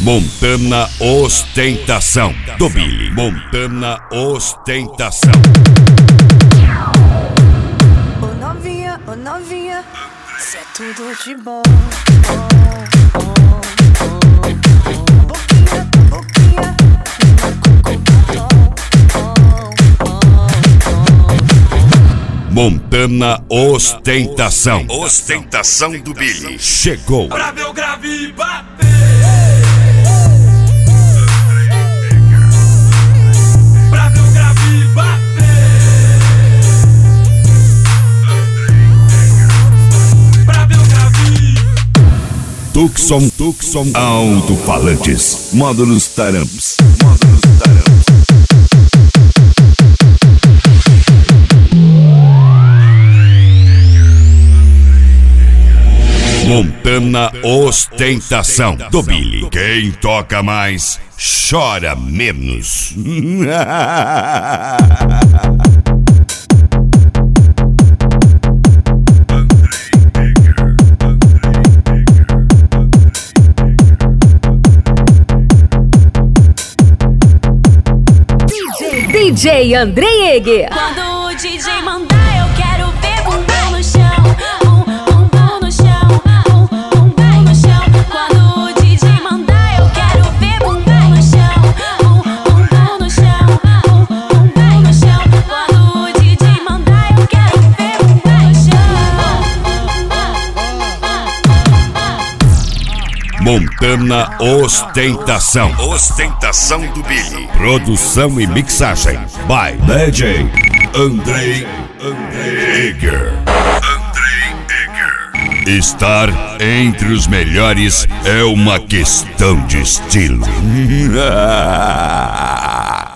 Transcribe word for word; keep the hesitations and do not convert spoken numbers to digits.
Montana Ostentação do Billy. Montana Ostentação. Ô novinha, ô novinha, isso é tudo de bom. Boquinha, boquinha, Montana Ostentação. Ostentação do Billy. Chegou. Pra meu grave bater. Pra meu grave bater. Pra meu grave. Tucson, Tucson, alto-falantes, módulos Taramps, módulos Taramps. Montana Ostentação do Billy. Quem toca mais, chora menos. D J Andrei Eger. Quando o D J mandar, eu quero ver bumbum no chão. Bum, bumbum no chão. Bum, bumbum no chão. Quando o D J mandar, eu quero ver bumbum no chão. Bum, bumbum no chão. Bum, bumbum no chão. Quando o D J mandar, eu quero ver bumbum no chão. Montana Ostentação. Ostentação do Billy. Produção e mixagem by D J Andrei Eger. Andrei Eger. Estar entre os melhores é uma questão de estilo.